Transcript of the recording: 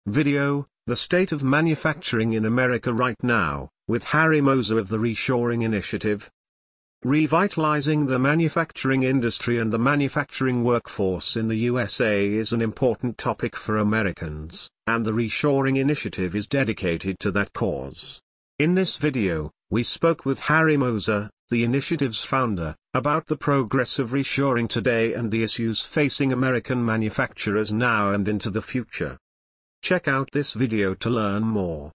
Video, The State of Manufacturing in America Right Now, with Harry Moser of the Reshoring Initiative. Revitalizing the manufacturing industry and the manufacturing workforce in the USA is an important topic for Americans, and the Reshoring Initiative is dedicated to that cause. In this video, we spoke with Harry Moser, the initiative's founder, about the progress of reshoring today and the issues facing American manufacturers now and into the future. Check out this video to learn more.